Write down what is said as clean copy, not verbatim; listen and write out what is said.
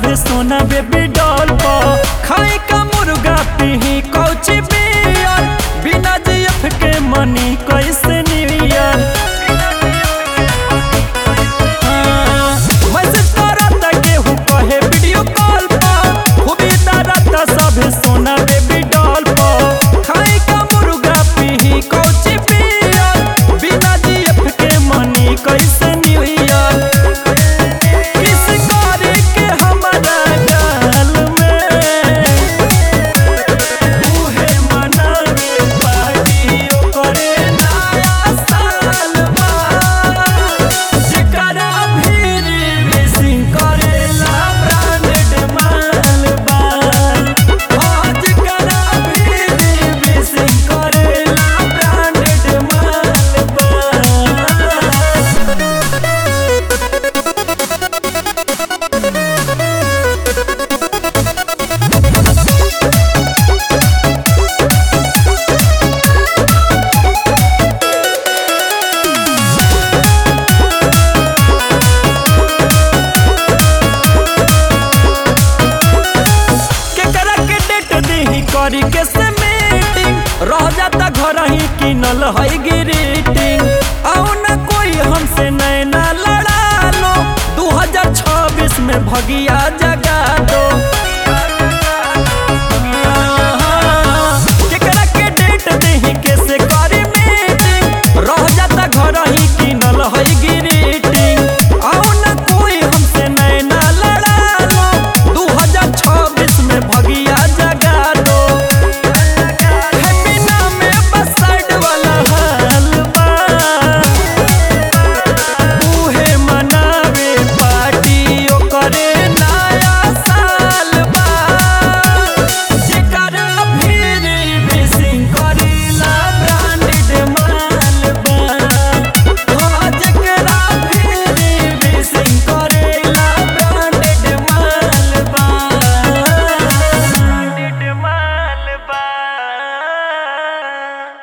सभे सोना baby doll पर खाए का मुर्गा पीही कौची बियर बिना जीएफ के मनी कैसे न्यू ईयर मैसेज करता केहू कहे वीडियो कॉल पर खूबी डरता सभे सोना बेबी डॉल पर खाए का मुर्गा पीही कौची बियर बिना जीएफ के मनी कैसे न्यू ईयर करी के से मीटिंग रह जाता घर ही किनल है ग्रीटिंग आओ न कोई हमसे नैना लड़ा लो 2026 में भगिया जग